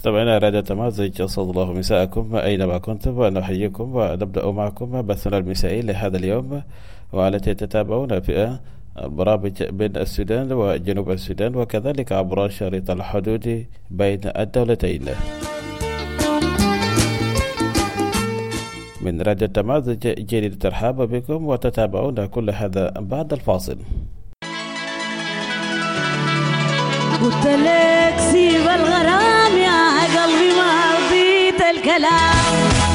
مستمعينا راديو تمازج، أسعد الله مساءكم أينما كنتم، ونحييكم ونبدأ معكم بثنا المسائي لهذا اليوم، والتي تتابعون في البرامج بين السودان وجنوب السودان، وكذلك عبر شريط الحدود بين الدولتين. من راديو تمازج جديد الترحاب بكم، وتتابعون كل هذا بعد الفاصل. قلت لك سيب الغرام يا قلبي، ما رضيت الكلام.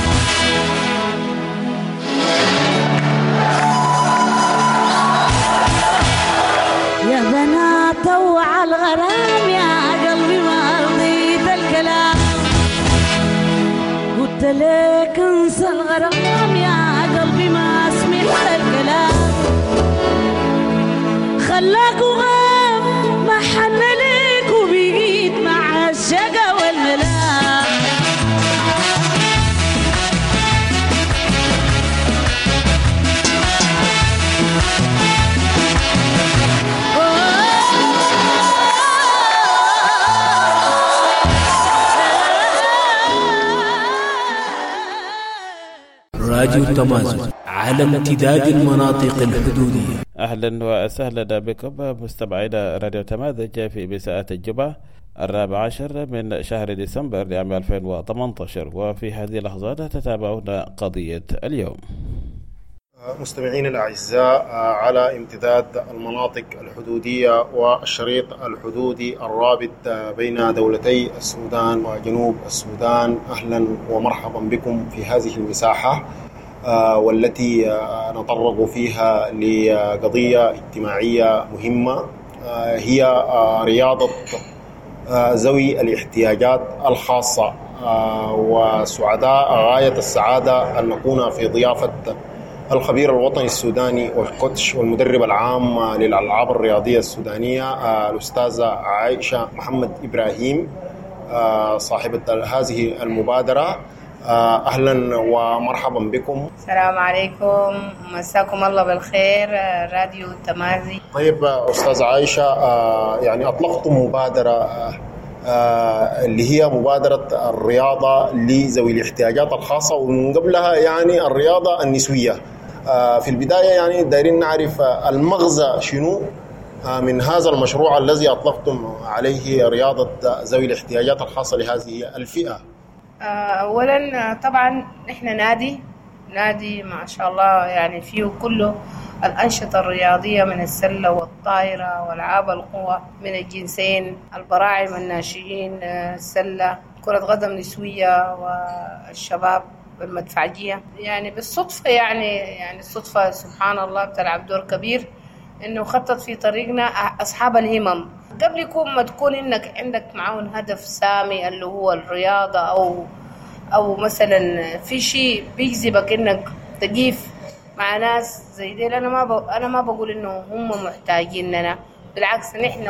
يا بنات طوع الغرام يا قلبي، ما رضيت الكلام. قلت لك انسى الغرام يا قلبي، ما سمعت الكلام. خلاك وغاب ما حن ليك، وبقيت مع الشقا والملام. راديو تمازج على امتداد المناطق الحدودية. أهلا وسهلا بكم مستمعينا راديو تمازج في مساءات الجمعة 14 من شهر ديسمبر لعام 2018، وفي هذه اللحظات تتابعون قضية اليوم. مستمعين الأعزاء، على امتداد المناطق الحدودية والشريط الحدودي الرابط بين دولتي السودان وجنوب السودان، أهلا ومرحبا بكم في هذه المساحة والتي نتطرق فيها لقضية اجتماعية مهمة، هي رياضة ذوي الاحتياجات الخاصة. وسعداء غاية السعادة أن نكون في ضيافة الخبير الوطني السوداني والكوتش والمدرب العام للألعاب الرياضية السودانية، الأستاذة عائشة محمد إبراهيم، صاحبة هذه المبادرة. أهلا ومرحبا بكم. السلام عليكم، مساكم الله بالخير راديو تمازج. طيب أستاذة عائشة، يعني أطلقتم مبادرة اللي هي مبادرة الرياضة لذوي الاحتياجات الخاصة، ومن قبلها يعني الرياضة النسوية. في البداية يعني دايرين نعرف المغزى شنو من هذا المشروع الذي أطلقتم عليه رياضة ذوي الاحتياجات الخاصة لهذه الفئة. أولا طبعا نحن نادي ما شاء الله، يعني فيه كله الأنشطة الرياضية من السلة والطائرة والألعاب القوى من الجنسين، البراعم الناشئين، السلة، كرة قدم نسوية، والشباب بالمدفعجية. يعني بالصدفة يعني الصدفة سبحان الله بتلعب دور كبير، إنه خطط في طريقنا أصحاب الهمم. قبل يكون ما تكون إنك عندك معاون هدف سامي اللي هو الرياضة أو مثلا في شيء بيجذبك إنك تقيف مع ناس زي دي. أنا ما بقول إنه هم محتاجيننا، بالعكس نحن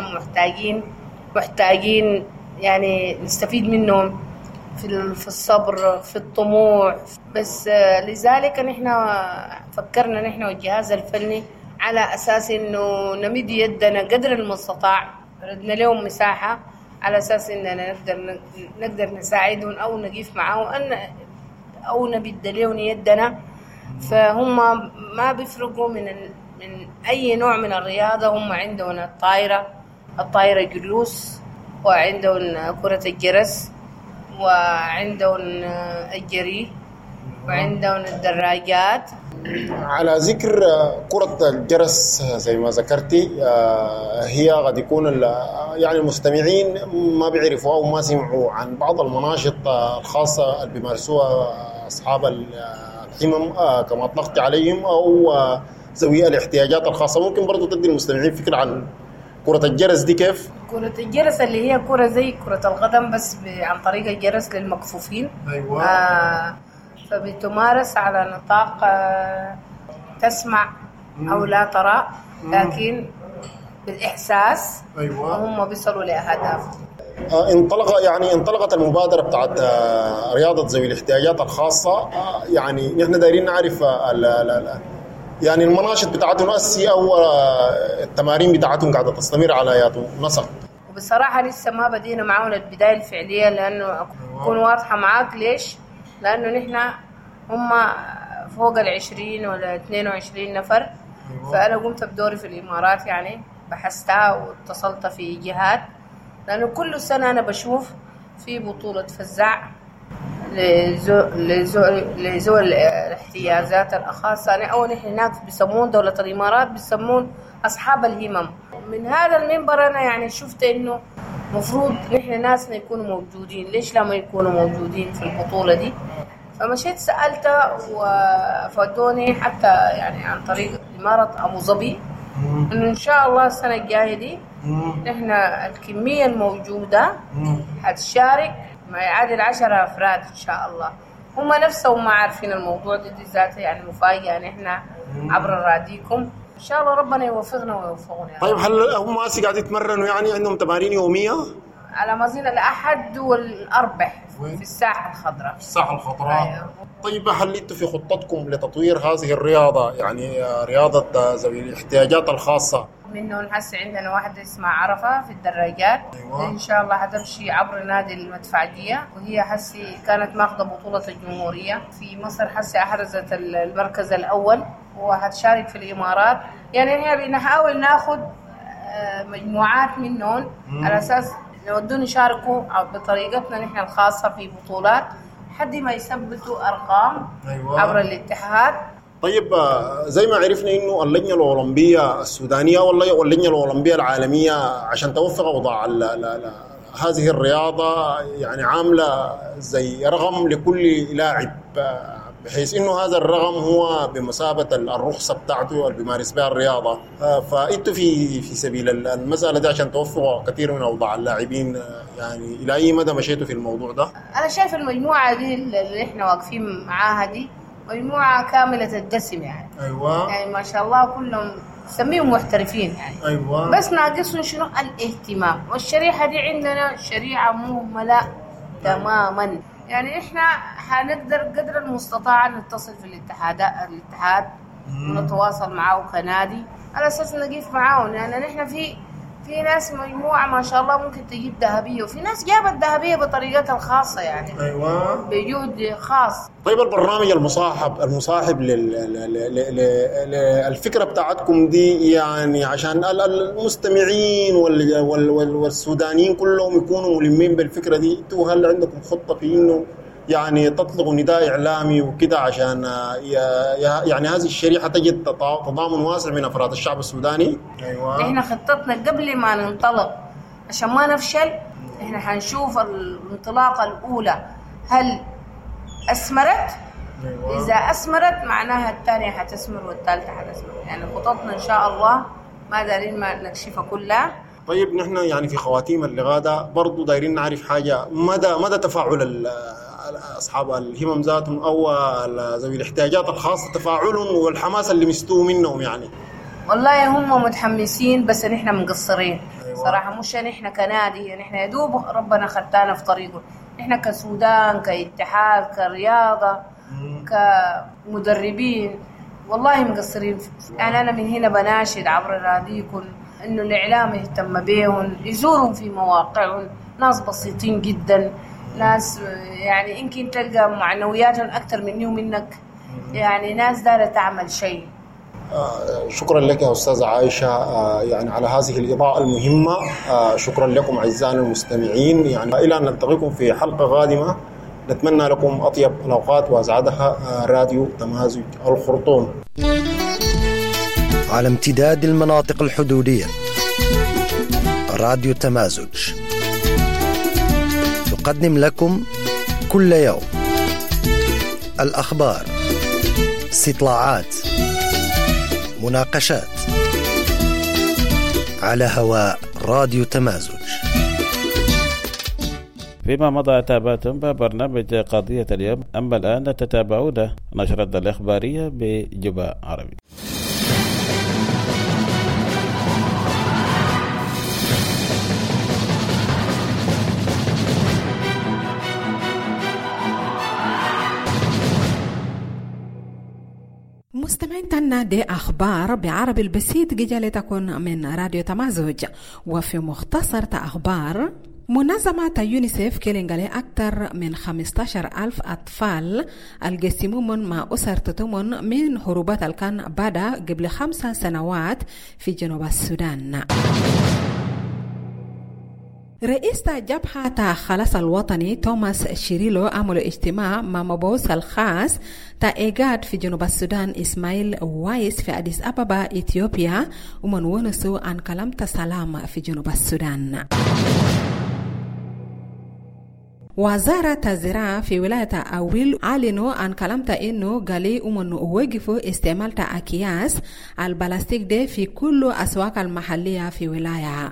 محتاجين يعني نستفيد منهم في الصبر، في الطموح. بس لذلك نحن فكرنا نحن والجهاز الفني على أساس إنه نمد يدنا قدر المستطاع، ردنا لهم مساحة على أساس إننا نقدر نساعدهم أو نقيف معهم أو نبد لهم يدنا. فهم ما بيفرقوا من أي نوع من الرياضة. هم عندهم الطائرة جلوس، وعندهم كرة الجرس، وعندهم الجري، وعندهم الدراجات. على ذكر كرة الجرس زي ما ذكرتي، هي قد يكون يعني المستمعين ما بيعرفوا أو ما سمعوا عن بعض المناشط الخاصة اللي بيمارسوها أصحاب الهمم كما أطلقت عليهم، أو ذوي الاحتياجات الخاصة. ممكن برضو تدي المستمعين فكرة عن كرة الجرس دي كيف؟ كرة الجرس اللي هي كرة زي كرة القدم بس عن طريق الجرس للمكفوفين. أيوة. فبتمارس على نطاق تسمع أو لا ترى، لكن بالإحساس. أيوة. وهم بيصلوا لأهداف. انطلقت المبادرة بتاعت رياضة ذوي الاحتياجات الخاصة. يعني نحن دايرين نعرف يعني المناشط بتاعتهم أو التمارين بتاعتهم قاعدة تستمر على نسق. بصراحة لسه ما بدينا معاهم البداية الفعلية، لأنه أكون واضحة معاك ليش؟ لأنه نحن هم فوق 20 ولا 22 نفر. فأنا قمت بدوري في الإمارات، يعني بحثتها واتصلت في جهات، لأنه كل سنة أنا بشوف في بطولة فزاع لذوي الاحتياجات الخاصة. يعني أول نحن هناك بيسمون دولة الإمارات بيسمون أصحاب الهمم. من هذا المنبر أنا يعني شفت إنه مفروض نحن ناسنا يكونوا موجودين، ليش لا ما يكونوا موجودين في البطولة دي؟ فمشيت سألت وفادوني حتى يعني عن طريق إمارة أبو ظبي إنه إن شاء الله السنة الجاية دي نحن الكمية الموجودة هتشارك ما يعادل 10 أفراد إن شاء الله. هم نفسهم ما عارفين الموضوع دي ذاته، يعني مفاجأة نحن عبر راديكم. إن شاء الله ربنا يوفقنا ويوفقنا يعني. طيب هل هم هسه قاعدين يتمرنوا، يعني عندهم تمارين يومية؟ على مزين الأحد والأربح في الساحة الخضراء. في الساحة الخضراء. أيوة. طيب هل انتم في خطتكم لتطوير هذه الرياضة، يعني رياضة ذوي الاحتياجات الخاصة؟ منه هسه عندنا واحدة اسمها عرفة في الدراجات. أيوة. إن شاء الله هتمشي عبر نادي المدفعجية، وهي هسه كانت ماخذة بطولة الجمهورية في مصر، هسه أحرزت المركز الأول وهتشارك في الإمارات. يعني هي بنحاول ناخذ مجموعات منهم على أساس يودون يشاركوا بطريقتنا نحن الخاصة في بطولات حد ما يثبتوا أرقام. أيوة. عبر الاتحاد. طيب زي ما عرفنا إنه اللجنة الأولمبية السودانية واللجنة الأولمبية العالمية عشان توفق أوضاع هذه الرياضة يعني عاملة زي رقم لكل لاعب، بحيث إنه هذا الرقم هو بمثابة الرخصة بتاعته اللي بيمارس بها الرياضة. فأنتوا في سبيل المسألة دي عشان توفقوا كثير من أوضاع اللاعبين، يعني إلى أي مدى مشيتوا في الموضوع ده؟ أنا شايف المجموعة دي اللي إحنا واقفين معاها دي مجموعة كاملة الدسم يعني. أيوة. يعني ما شاء الله كلهم سميهم محترفين يعني. أيوة. بس ناقصهم شنو؟ الاهتمام. والشريحة دي عندنا شريحة مهملة تماما. يعني إحنا هنقدر قدر المستطاع نتصل في الاتحاد ونتواصل معه كنادي على أساس نقيف معاهم. يعني نحن في ناس مجموعة ما شاء الله ممكن تجيب ذهبية، وفي ناس جابت ذهبية بطريقتها الخاصة يعني. أيوة. بجهد خاص. طيب البرنامج المصاحب للفكرة بتاعتكم دي، يعني عشان المستمعين والسودانيين كلهم يكونوا ملمين بالفكرة دي، انتوا هل عندكم خطة في انه يعني تطلقوا نداء إعلامي وكده عشان يعني هذه الشريحة تجد تضامن واسع من أفراد الشعب السوداني؟ أيوة. إحنا خطتنا قبل ما ننطلق عشان ما نفشل، إحنا حنشوف الانطلاقة الأولى هل أثمرت. أيوة. إذا أثمرت معناها الثانية حتثمر والثالثة حتثمر. يعني خطتنا إن شاء الله ما دارين ما نكشفها كلها. طيب نحن يعني في خواتيم اللقاء ده برضو دايرين نعرف حاجة، مدى تفاعل أصحاب الهمم ذاتهم أو ذوي الاحتياجات الخاصة، تفاعلهم والحماس اللي مستووا منهم يعني. والله هم متحمسين بس نحن مقصرين. أيوة. صراحة مش نحن كنادي، نحن يدوب ربنا خدتنا في طريقه. نحن كسودان كاتحاد كرياضة كمدربين والله مقصرين. يعني أنا من هنا بناشد عبر راديكم إنه الإعلام يهتم بيهم، يزورهم في مواقعهم. ناس بسيطين جدا، ناس يعني يمكن تلقى معنوياتهم أكثر مني ومنك، يعني ناس دارة تعمل شيء. شكرا لك يا أستاذة عائشة يعني على هذه الإضاءة المهمة. شكرا لكم أعزائنا المستمعين، يعني إلى أن نلتقيكم في حلقة قادمة. نتمنى لكم أطيب الأوقات وأسعدها. راديو تمازج الخرطوم على امتداد المناطق الحدودية. راديو تمازج تقدم لكم كل يوم الأخبار، استطلاعات، مناقشات على هواء راديو تمازج. فيما مضى تابعتم برنامج قضية اليوم، أما الآن تتابعون نشرة الإخبارية بجبهة عربي. مستمعين مستمعينا دي أخبار بعربي البسيط جيجالي تكون من راديو تمازج. وفي مختصر أخبار، منظمة يونيسيف كيلينغالي أكثر من 15,000 أطفال القسمون مع أسر تتمون من هروبات الكان بدأ قبل 5 سنوات في جنوب السودان. رئيس جبهة خلاص الوطني توماس شيريلو عمل اجتماع مع مبعوث الخاص إيجاد في جنوب السودان إسماعيل وايس في أديس أبابا إثيوبيا، ومن ونسوا عن كلام سلام في جنوب السودان. وزارة الزراعة في ولاية أويل أعلنوا عن كلامته إنه قالي ومن وقفوا استعمال أكياس البلاستيك دي في كل أسواق المحلية في ولاية.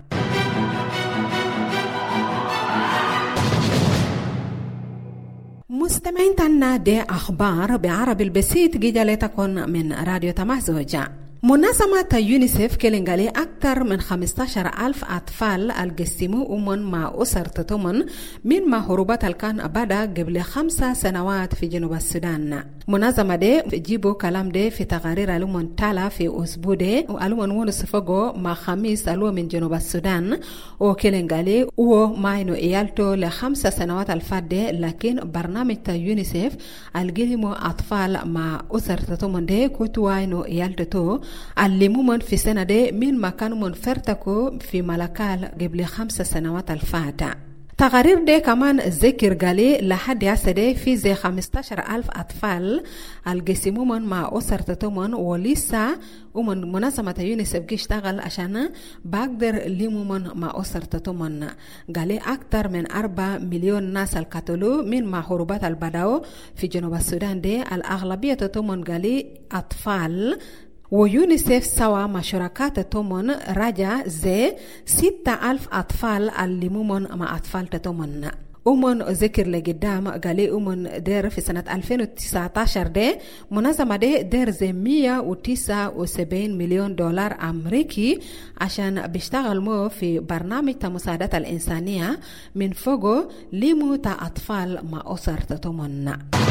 مستمعين تنا دي أخبار بعربي البسيط جيجالي تكون من راديو تمازج. منظمة يونيسيف كيلينغالي أكثر من 15,000 أطفال القسموا أمن مع أسر تتمن من هروبات الكان بدأ قبل 5 سنوات في جنوب السودان. منظمة دي جيبوا كلام دي في تقارير ألومن تالا في أسبوع دي، وألومن ونصفقوا مع خميس ألو من جنوب السودان، وكيلينغالي وماينو إيالتو ل5 سنوات الفاتة. لكن برنامج يونيسيف القلموا أطفال مع أسر تتمن دي كتواينو إيالتو علمومن في سنة دي من مكانوا منفرتكو في ملكال قبل 5 سنوات الفاتة. تقارير دي كمان ذكر قالي لحد ياسدي في زي 15,000 أطفال القسمومن مع أسر تتومن، ولسه ومن منظمة يونيسيف يشتغل عشان بقدر ليمومن مع أسر تتومن. قالي أكتر من 4 مليون ناس القتلوا من مع هروبات البداو في جنوب السودان دي، الأغلبية تتومن قالي أطفال. ويونيسيف سوا مع شركات تومن رجع زي 6,000 أطفال الليمومن مع أطفال تتومن. أمن ذكر لقدام قالي أمن دير في سنة 2019 دي منظمة دي دير زي 179 مليون دولار أمريكي عشان بيشتغل مو في برنامج مساعدة الإنسانية من فوقه ليمو أطفال مع أسر تتومن.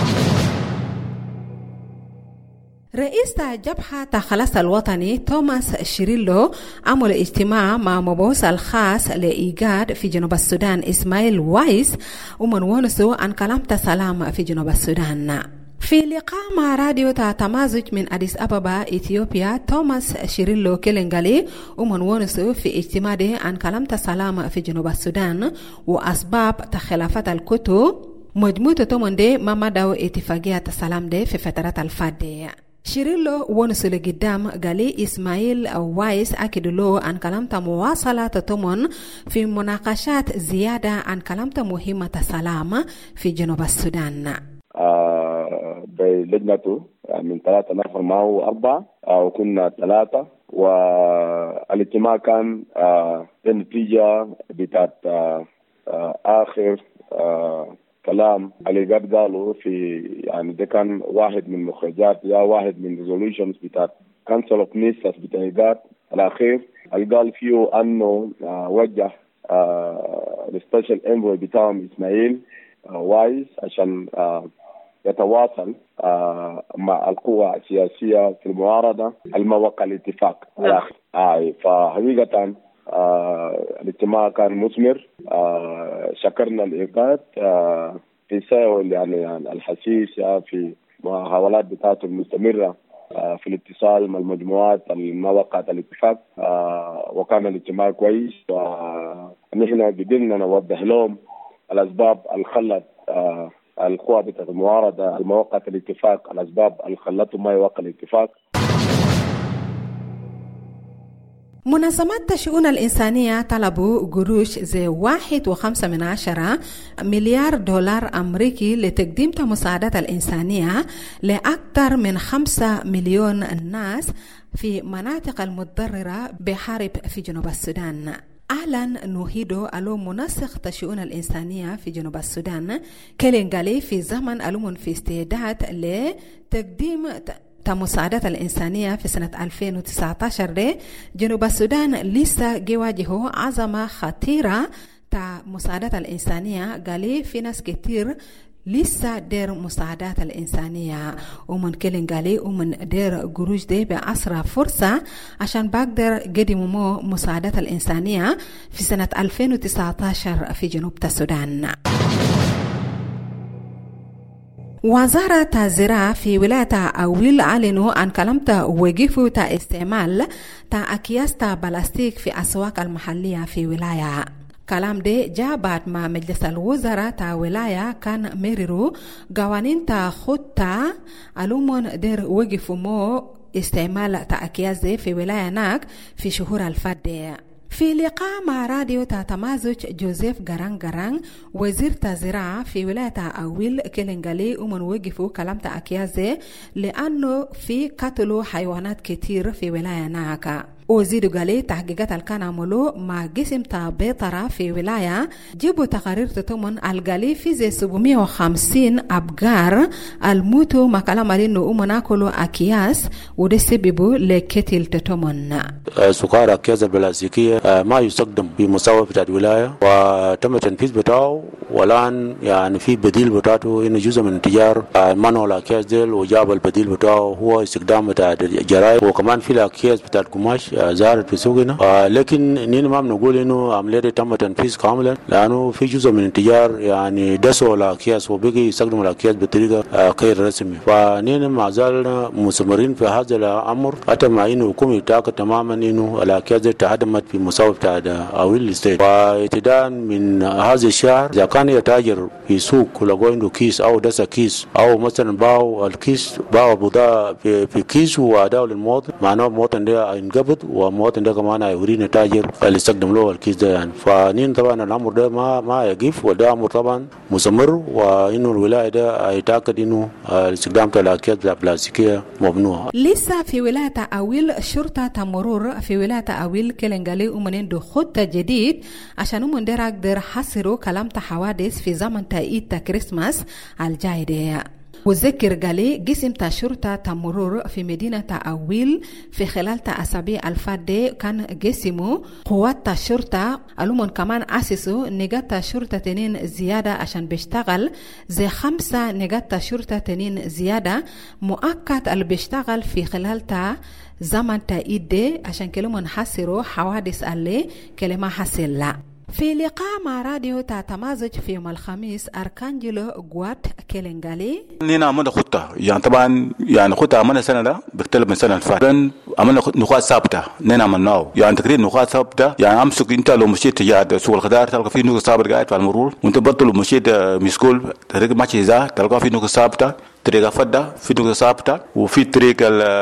رئيس جبهة خلاص الوطني توماس شيريلو عمل اجتماع مع مبعوث الخاص لإيجاد في جنوب السودان إسماعيل وايس، ومن ونسوا عن كلام سلام في جنوب السودان. في لقاء مع راديو تمازج من أديس أبابا إثيوبيا، توماس شيريلو كيلينغالي ومن ونسوا في اجتماع عن كلام سلام في جنوب السودان وأسباب تخلافات الكتب مجموعة تومن دي ما مدوا اتفاقية السلام دي في فترات الفاتحة. شيريلو ونسو لقدام قالي إسماعيل وايس أكد له عن كلامته مواصلة تتمن في مناقشات زيادة عن كلامته مهمة السلام في جنوب السودان. بلجنته من 3 نفر معه 4 وكنا 3، والاجتماع كان النتيجة بتاعت آخر كلام اللي قالوا في يعني ده كان واحد من مخرجات يا واحد من ريزولوشنز بتاعت كانسل اوف مينسترز بتاعت الاخير اللي قال فيه انه وجه السبيشال انفوي بتاعهم اسماعيل وايس عشان يتواصل مع القوى السياسيه في المعارضه الموقع الاتفاق الاخير. فحقيقه الاجتماع كان مثمر. شكرنا الإيقاد في سائل يعني الحسيس في محاولات بتاعته المستمرة في الاتصال مع المجموعات الموقع الاتفاق، وكان الاجتماع كويس، ونحن قدرنا نوضح لهم الأسباب اللي خلت القوى بتاعت المعارضة الموقع الاتفاق، الأسباب اللي خلتهم ما يوقع الاتفاق. منظمات الشؤون الإنسانية طلبوا قروش زي 1.5 مليار دولار أمريكي لتقديم مساعدات الإنسانية لأكثر من 5 مليون ناس في مناطق المتضررة بحرب في جنوب السودان. أعلن نوهيدو ألو منسق الشؤون الإنسانية في جنوب السودان كيلينغالي في زمن ألومن في استعداد لتقديم مساعدات الإنسانية في سنة 2019 دي. جنوب السودان لسه يواجهه عظمة خطيرة مساعدات الإنسانية. قالي في ناس كتير لسه دير مساعدات الإنسانية ومن كلنغالي ومن دير جروج دي بأسرع فرصة عشان بقدر قدموا مساعدات الإنسانية في سنة 2019 في جنوب السودان. وزارة الزراعة في ولاية أويل أعلنوا عن كلمة وقفوا استعمال أكياس بلاستيك في أسواق المحلية في ولاية. كلام ده جاء بعد ما مجلس الوزراء تا ولاية كان مرروا قوانين تا خطة ألومون دير وقفوا مو استعمال أكياس دي في ولاية ناك في شهور الفاتحة. في لقاء مع راديو تمازج جوزيف غران وزير الزراعة في ولاية أويل كلنغالي ومن وقفوا كلام أكياس لأنه في قتلوا حيوانات كتير في ولاية ناكا. وزيدوا قالي تحقيقات الكان عملوا مع قسم بيطرة في ولاية جيبوا تقارير تتمن القالي في زي 750 أبقار الموتوا ما كلام لأنه أمناكلوا أكياس وده سببوا لكتل تتمن. سكر أكياس البلاستيكية ما يستخدم في مساواة بتاعت الولاية وتم تنفيذ بتاعه والآن يعني في بديل بتاعته إنه جزء من التجار منعوا الأكياس ديل وجاب البديل بتاعه هو استخدام بتاعت الجرائد وكمان في الأكياس بتاعت قماش زارت في سوقنا لكن نحن ما بنقول انه عمليه تم تنفيذ كاملا لانه في جزء من التجار يعني دسوا الاكياس وبقي يستخدموا الاكياس بطريقه غير رسمي فنحن ما زالنا مستمرين في هذا الامر حتى مع انه الحكومه تاكد تماما انه الاكياس تهدمت في مساواه بتاع اويل ستيت وابتداء من هذا الشهر اذا كان يتاجر في سوق ولقوا عنده كيس او دس كيس او مثلا باعوا الكيس باعوا بضاعه في كيس واداه للمواطن معناه المواطن ده ينقبض ومواطن ده كمان يورينا تاجر اللي استخدم له الكيس ده يعني فنين طبعا الامر ده ما يقف وده امر طبعا مستمر وانه الولايه ده يتاكد انه الاستخدام بتاع الاكياس البلاستيكيه ممنوع. لسه في ولايه اويل شرطه مرور في ولايه اويل كلنغالي ومنين خطه جديد عشان من ده يقدر حصروا كلام حوادث في زمن عيد كريسماس الجاي ده. وذكر قالي قسم شرطة مرور في مدينة أويل في خلال أسابيع الفاتحة كان قسموا قوات الشرطة ألومن كمان أسسوا نقاط شرطة تنين زيادة عشان بيشتغل زي 5 نقاط شرطة تنين زيادة مؤكد اللي بيشتغل في خلال زمن عيد عشان كلهم حصروا حوادث اللي كلمة حصل لا. في لقاء مع راديو تمازج في يوم الخميس أركانجلو غوات كلنغالي نينا عملنا خطة يعني طبعا يعني خطة عملنا سنة ده بختلف من سنة الفاتحة عملنا نقاط ثابتة نينا عملناه يعني تقريبا نقاط ثابتة يعني أمسك أنت لو مشيت تجاه سوق الخضار تلقى في نقطة ثابتة قاعد في المرور وأنت برضه لو مشيت مسكول طريق ماشي إذا تلقى في نقطة ثابتة طريق فدا في نقطة ثابتة وفي طريق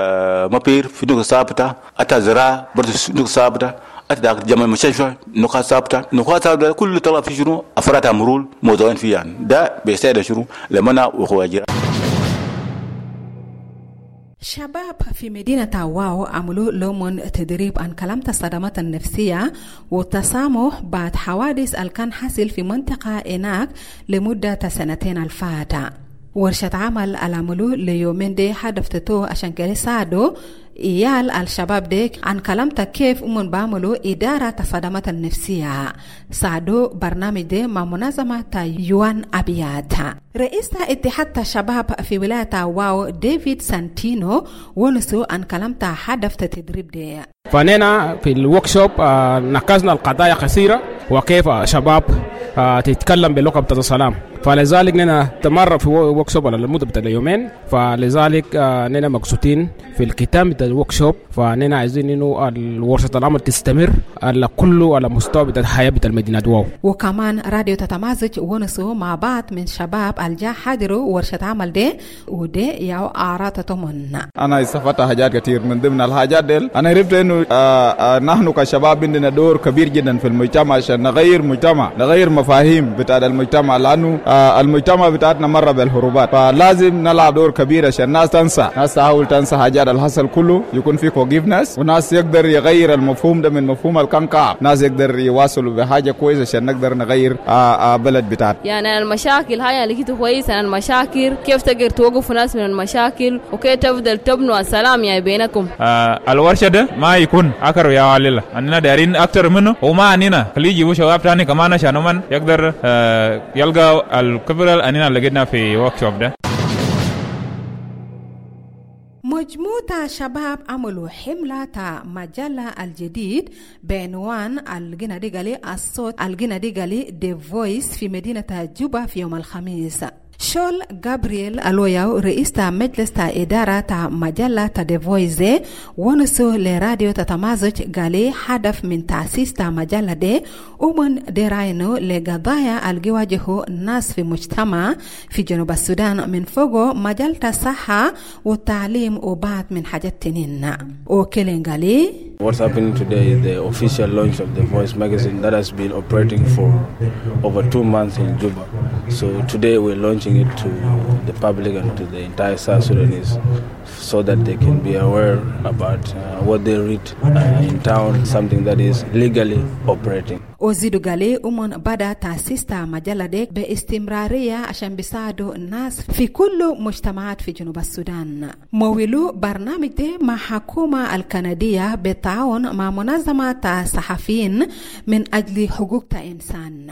المبير في نقطة ثابتة أتى زراعة برضه نقطة ثابتة أتى جمع المستشفى نقاط ثابتة كل طلب في شنو أفراد مرور موضوعين فيه يعني ده بيساعد شنو لمنا وخواجر. شباب في مدينة واو عملوا لهم تدريب عن كلام الصدمات النفسية والتسامح بعد حوادث كان حصل في منطقة هناك لمدة 2 الفاتة. ورشة عمل العملوا ليومين دي هدفتو عشان كده ساعدوا إيال الشباب ديك عن كلامتا كيف أمون بعملوا إدارة الصدمات النفسية ساعدوا برنامج دي مع منظمة يوان أبياتا. رئيس اتحاد الشباب في ولاية واو ديفيد سانتينو ونسوا عن كلامتا هدف التدريب دي. فنينا في الوركشوب نقزنا القضايا كثيرة وكيف شباب تتكلم بلغة بتاعت السلام فلذلك نحن تمر في وركشوب على المدة بتاع اليومين فلذلك نحن مقصودين في الختام بتاع الوركشوب فنحن عايزين انه ورشة العمل تستمر على كله على مستوى بتاع الحياة بتاع المدينة واو. وكمان راديو تتمازج ونسوا مع بعض من شباب الجا حضروا ورشة عمل دي ودي ياو أعراض تمن. أنا استفدت حاجات كتير من ضمن الحاجات دي أنا عرفت إنه نحن كشباب عندنا دور كبير جدا في المجتمع عشان نغير مفاهيم بتاع المجتمع لأنه المجتمع بتاعتنا مرة بالهروبات فلازم نلعب دور كبير عشان الناس تحاول تنسى حاجات الحصل كله يكون في forgiveness وناس يقدر يغير المفهوم ده من مفهوم الكنكع ناس يقدر يواصلوا بحاجة كويسة عشان نقدر نغير بلد بتاعتنا. يعني المشاكل هاي اللي كده كويسة المشاكل كيف تقدر توقفوا ناس من المشاكل وكيف تفضل تبنوا السلام يعني بينكم. الورشة ده ما يكون أكثر يا عليلا أننا دارين أكثر منه وما أننا خليه يجيبوا شباب تاني كمان عشان من يقدر يلقى الكبرى أننا لقينا في وركشوب ده. مجموعة شباب عملوا حملة مجلة الجديد بعنوان الجناديغالي الصوت الجناديغالي The Voice في مدينة جوبا في يوم الخميس. شول غابرييل ألوياو رئيس مجلس إدارة مجلة The Voice ونسو لراديو تتمازج قالي هدف من تأسيس مجلة دي ومن دراينو لقضايا الجواجه الناس في مجتمع في جنوب السودان من فوقه مجلة الصحة والتعليم وبعض من حاجات تنين وكلين قالي What's happening today is the official launch of The Voice magazine that has been operating for over 2 months in Juba. So today we're launching it to the public and to the entire South Sudanese so that they can be aware about what they read in town, something that is legally operating. وزيدوا قالي بدأ تأسيس مجلة ديك باستمرارية عشان بيساعدوا الناس في كل مجتمعات في جنوب السودان. مولوا برنامج دي مع حكومة الكندية بالتعاون مع منظمة صحفيين من أجل حقوق الإنسان.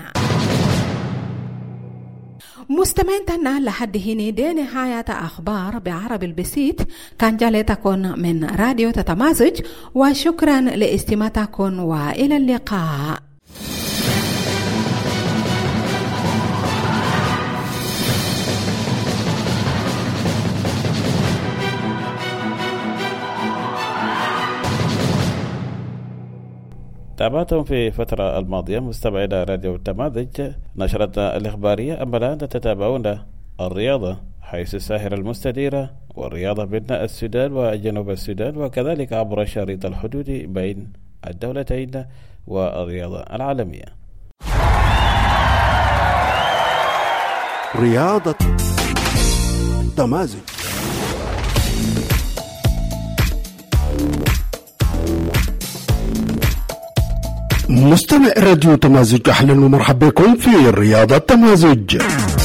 مستمعين تنا لحد هنا دي نهاية أخبار بعربي البسيط كان جالتكم من راديو تتمازج وشكرا لاستماعتكم وإلى اللقاء. تابعتم في الفترة الماضية مستمعين راديو التمازج نشرتنا الإخبارية. أما الآن تتابعون الرياضة حيث الساحرة المستديرة والرياضة بين السودان وجنوب السودان وكذلك عبر الشريط الحدودي بين الدولتين والرياضة العالمية. رياضة تمازج. مستمع راديو تمازج، أهلا ومرحبا بكم في رياضة تمازج.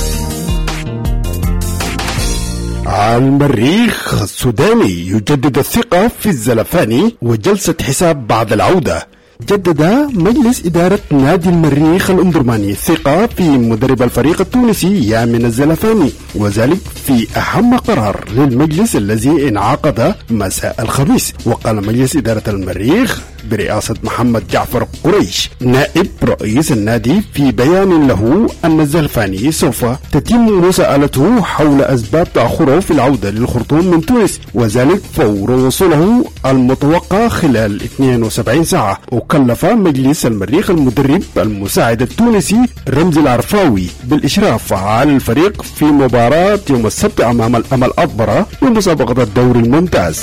المريخ السوداني يجدد الثقة في الزلفاني وجلسة حساب بعد العودة. جدد مجلس إدارة نادي المريخ الأمدرماني الثقة في مدرب الفريق التونسي يامن الزلفاني، وذلك في أهم قرار للمجلس الذي انعقد مساء الخميس. وقال مجلس إدارة المريخ برئاسة محمد جعفر قريش نائب رئيس النادي في بيان له أن الزلفاني سوف تتم مساءلته حول أسباب تأخره في العودة للخرطوم من تونس، وذلك فور وصوله المتوقع خلال 72 ساعة. وكلف مجلس المريخ المدرب المساعد التونسي رمزي العرفاوي بالإشراف على الفريق في مباراة يوم السبت أمام الأمل أطبرة بمسابقة الدوري الممتاز.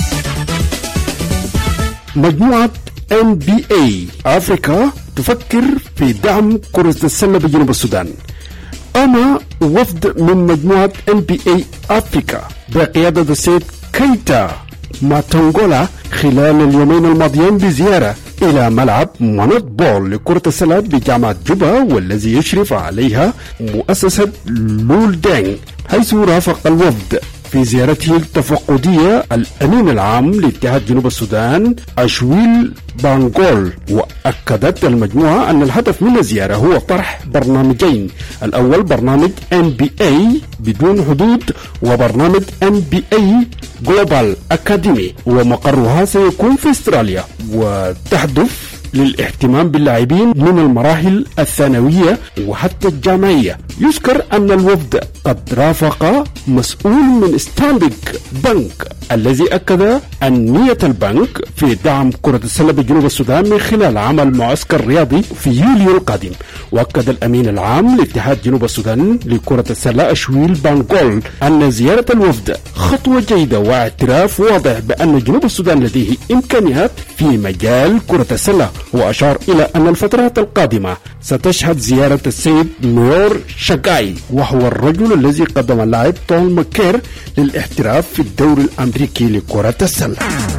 مجموعة NBA أفريقيا تفكر في دعم كرة السلة بجنوب السودان. أما وفد من مجموعة NBA أفريقيا بقيادة السيد كيتا ماتونغولا خلال اليومين الماضيين بزيارة إلى ملعب مونوت بول لكرة السلة بجامعة جوبا، والذي يشرف عليها مؤسسة لول دانغ، حيث رافق الوفد في زيارته التفقدية الأمين العام لاتحاد جنوب السودان أشويل بانغول. وأكدت المجموعة أن الهدف من الزيارة هو طرح برنامجين: الأول برنامج NBA بدون حدود، وبرنامج NBA جلوبال أكاديمي، ومقرها سيكون في استراليا، وتهدف للاهتمام باللاعبين من المراحل الثانوية وحتى الجامعية. يذكر أن الوفد قد رافق مسؤول من ستاندك بنك الذي أكد أن نية البنك في دعم كرة السلة بجنوب السودان من خلال عمل معسكر رياضي في يوليو القادم. وأكد الأمين العام لاتحاد جنوب السودان لكرة السلة أشويل بانغول أن زيارة الوفد خطوة جيدة واعتراف واضح بأن جنوب السودان لديه إمكانيات في مجال كرة السلة. وأشار إلى أن الفترات القادمة ستشهد زيارة السيد ميور شاغاي، وهو الرجل الذي قدم اللاعب توم مكير للاحتراف في الدوري الأمريكي لكرة السلة.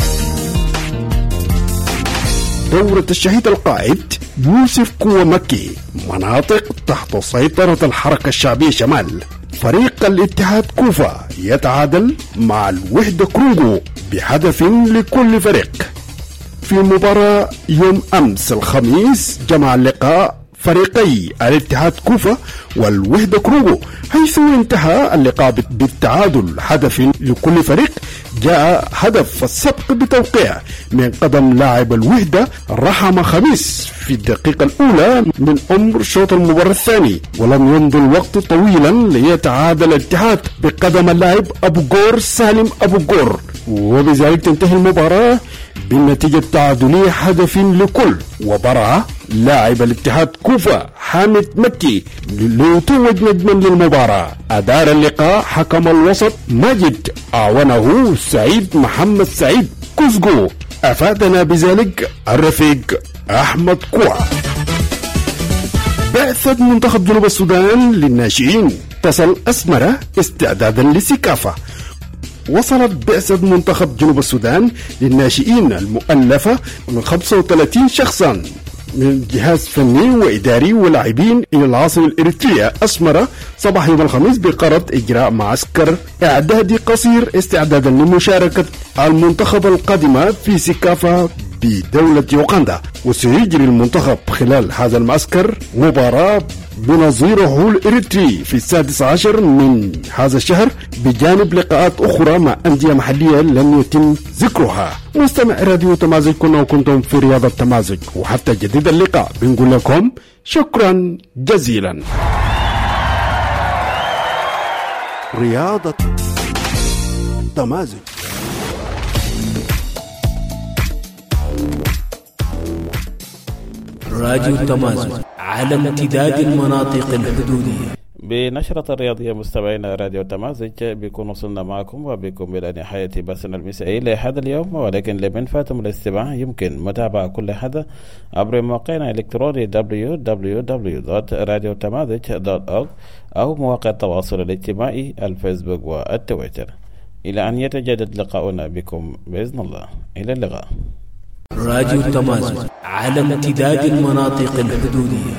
دورة الشهيد القائد يوسف كوة مكي، مناطق تحت سيطرة الحركة الشعبية شمال. فريق الاتحاد كوفة يتعادل مع الوحدة كرونغو بهدف لكل فريق. في مباراة يوم أمس الخميس جمع اللقاء فريقي الاتحاد كوفة والوحدة كروغو، حيث انتهى اللقاء بالتعادل هدف لكل فريق. جاء هدف السبق بتوقيع من قدم لاعب الوحدة رحم خميس في الدقيقة الأولى من عمر شوط المباراة الثاني، ولم يمضي الوقت طويلا ليتعادل الاتحاد بقدم اللاعب أبو جور سالم أبو جور، وبذلك تنتهي المباراة بالنتيجة التعادلية هدف لكل. وبرع لاعب الاتحاد كوفة حامد مكي ليتوج نجما للمباراة. أدار اللقاء حكم الوسط ماجد، أعونه سعيد محمد سعيد كوزغو. أفادنا بذلك الرفيق أحمد كوع. بعثة منتخب جنوب السودان للناشئين تصل أسمرة استعدادا لسكافة. وصلت بعثة منتخب جنوب السودان للناشئين المؤلفة من 35 شخصا من جهاز فني وإداري ولاعبين إلى العاصمة الإريترية أسمرة صباح يوم الخميس بغرض إجراء معسكر إعدادي قصير استعدادا لمشاركة المنتخب القادمة في سكافة بدولة يوغندا. وسيجري المنتخب خلال هذا المعسكر مباراة بنظيره الإريتري في 16 من هذا الشهر، بجانب لقاءات أخرى مع أندية محلية لم يتم ذكرها. مستمع راديو تمازج، كنا وكنتم في رياضة تمازج، وحتى جديد اللقاء بنقول لكم شكرا جزيلا. رياضة تمازج. راديو تمازج على امتداد المناطق الحدودية. بنشرة الرياضية مستمعينا راديو تمازج، بيكون وصلنا معكم وبكم إلى نهاية بثنا المسائي لهذا اليوم، ولكن لمن فاتم الاستماع يمكن متابعة كل هذا عبر موقعنا الإلكتروني www.radiotamazig.org أو مواقع التواصل الاجتماعي الفيسبوك والتويتر. إلى أن يتجدد لقاؤنا بكم بإذن الله، إلى اللقاء. راديو تمازج على امتداد المناطق الحدودية.